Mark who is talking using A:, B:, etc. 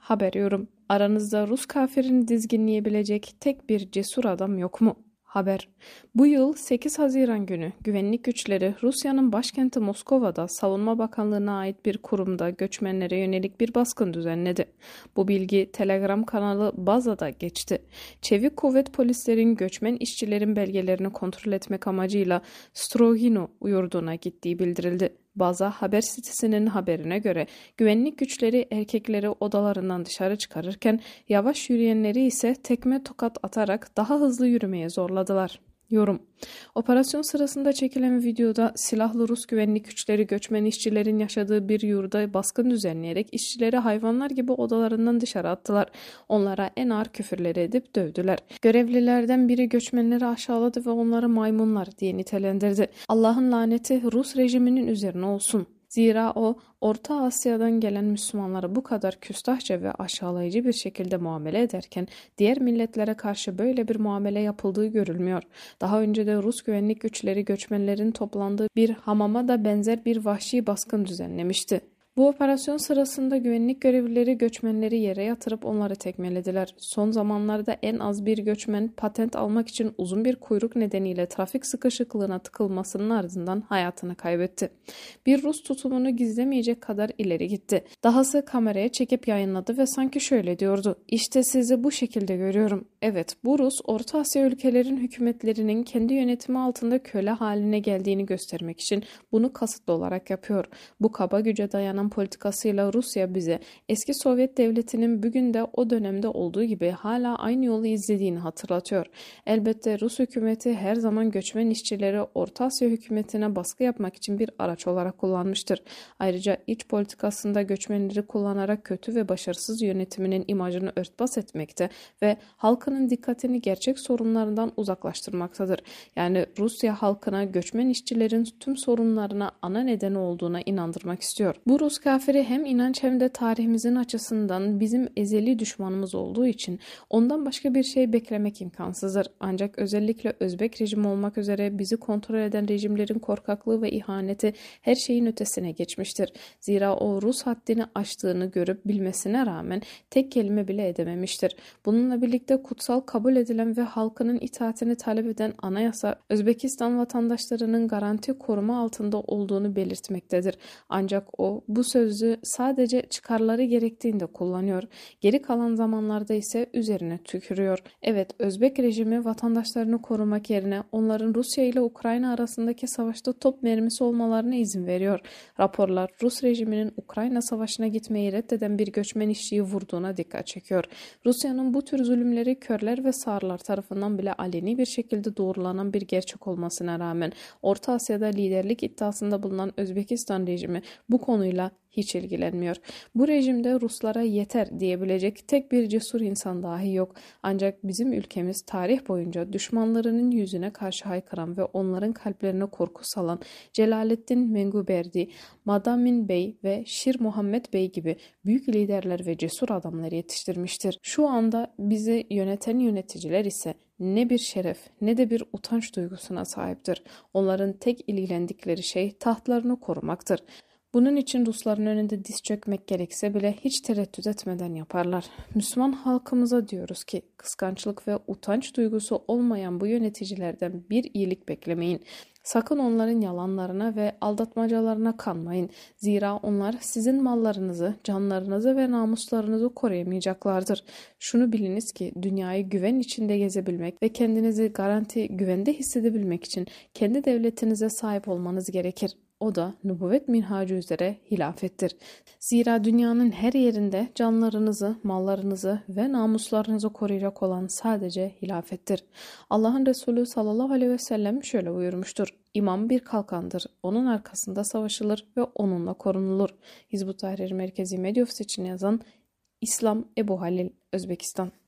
A: Haber yorum. Aranızda Rus kafirini dizginleyebilecek tek bir cesur adam yok mu? Haber. Bu yıl 8 Haziran günü güvenlik güçleri Rusya'nın başkenti Moskova'da Savunma Bakanlığı'na ait bir kurumda göçmenlere yönelik bir baskın düzenledi. Bu bilgi Telegram kanalı Baza'da geçti. Çevik kuvvet polislerin göçmen işçilerin belgelerini kontrol etmek amacıyla Strohino yurduna gittiği bildirildi. Baza haber sitesinin haberine göre güvenlik güçleri erkekleri odalarından dışarı çıkarırken yavaş yürüyenleri ise tekme tokat atarak daha hızlı yürümeye zorladılar. Yorum. Operasyon sırasında çekilen videoda silahlı Rus güvenlik güçleri göçmen işçilerin yaşadığı bir yurda baskın düzenleyerek işçileri hayvanlar gibi odalarından dışarı attılar. Onlara en ağır küfürleri edip dövdüler. Görevlilerden biri göçmenleri aşağıladı ve onları maymunlar diye nitelendirdi. Allah'ın laneti Rus rejiminin üzerine olsun. Zira o, Orta Asya'dan gelen Müslümanlara bu kadar küstahça ve aşağılayıcı bir şekilde muamele ederken diğer milletlere karşı böyle bir muamele yapıldığı görülmüyor. Daha önce de Rus güvenlik güçleri göçmenlerin toplandığı bir hamama da benzer bir vahşi baskın düzenlemişti. Bu operasyon sırasında güvenlik görevlileri göçmenleri yere yatırıp onları tekmelediler. Son zamanlarda en az bir göçmen patent almak için uzun bir kuyruk nedeniyle trafik sıkışıklığına tıkılmasının ardından hayatını kaybetti. Bir Rus tutumunu gizlemeyecek kadar ileri gitti. Dahası kameraya çekip yayınladı ve sanki şöyle diyordu: "İşte sizi bu şekilde görüyorum." Evet, bu Rus, Orta Asya ülkelerin hükümetlerinin kendi yönetimi altında köle haline geldiğini göstermek için bunu kasıtlı olarak yapıyor. Bu kaba güce dayanan politikasıyla Rusya bize eski Sovyet devletinin bugün de o dönemde olduğu gibi hala aynı yolu izlediğini hatırlatıyor. Elbette Rus hükümeti her zaman göçmen işçileri Orta Asya hükümetine baskı yapmak için bir araç olarak kullanmıştır. Ayrıca iç politikasında göçmenleri kullanarak kötü ve başarısız yönetiminin imajını örtbas etmekte ve halkının dikkatini gerçek sorunlarından uzaklaştırmaktadır. Yani Rusya halkına göçmen işçilerin tüm sorunlarına ana nedeni olduğuna inandırmak istiyor. Bu Rus kafiri hem inanç hem de tarihimizin açısından bizim ezeli düşmanımız olduğu için ondan başka bir şey beklemek imkansızdır. Ancak özellikle Özbek rejimi olmak üzere bizi kontrol eden rejimlerin korkaklığı ve ihaneti her şeyin ötesine geçmiştir. Zira o Rus haddini aştığını görüp bilmesine rağmen tek kelime bile edememiştir. Bununla birlikte kutsal kabul edilen ve halkının itaatini talep eden anayasa Özbekistan vatandaşlarının garanti koruma altında olduğunu belirtmektedir. Ancak o bu sözü sadece çıkarları gerektiğinde kullanıyor. Geri kalan zamanlarda ise üzerine tükürüyor. Evet, Özbek rejimi vatandaşlarını korumak yerine onların Rusya ile Ukrayna arasındaki savaşta top mermisi olmalarına izin veriyor. Raporlar Rus rejiminin Ukrayna savaşına gitmeyi reddeden bir göçmen işçiyi vurduğuna dikkat çekiyor. Rusya'nın bu tür zulümleri körler ve sağırlar tarafından bile aleni bir şekilde doğrulanan bir gerçek olmasına rağmen Orta Asya'da liderlik iddiasında bulunan Özbekistan rejimi bu konuyla hiç ilgilenmiyor. Bu rejimde Ruslara yeter diyebilecek tek bir cesur insan dahi yok. Ancak bizim ülkemiz tarih boyunca düşmanlarının yüzüne karşı haykıran ve onların kalplerine korku salan Celaleddin Menguberdi, Madamin Bey ve Şir Muhammed Bey gibi büyük liderler ve cesur adamları yetiştirmiştir. Şu anda bizi yöneten yöneticiler ise ne bir şeref ne de bir utanç duygusuna sahiptir. Onların tek ilgilendikleri şey tahtlarını korumaktır. Bunun için Rusların önünde diz çökmek gerekse bile hiç tereddüt etmeden yaparlar. Müslüman halkımıza diyoruz ki kıskançlık ve utanç duygusu olmayan bu yöneticilerden bir iyilik beklemeyin. Sakın onların yalanlarına ve aldatmacalarına kanmayın. Zira onlar sizin mallarınızı, canlarınızı ve namuslarınızı koruyamayacaklardır. Şunu biliniz ki dünyayı güven içinde gezebilmek ve kendinizi garanti güvende hissedebilmek için kendi devletinize sahip olmanız gerekir. O da nübüvvet minhacı üzere hilafettir. Zira dünyanın her yerinde canlarınızı, mallarınızı ve namuslarınızı koruyacak olan sadece hilafettir. Allah'ın Resulü sallallahu aleyhi ve sellem şöyle buyurmuştur: İmam bir kalkandır. Onun arkasında savaşılır ve onunla korunulur. Hizb-ut Tahrir Merkezi Medya Ofisi için yazan İslam Ebu Halil, Özbekistan.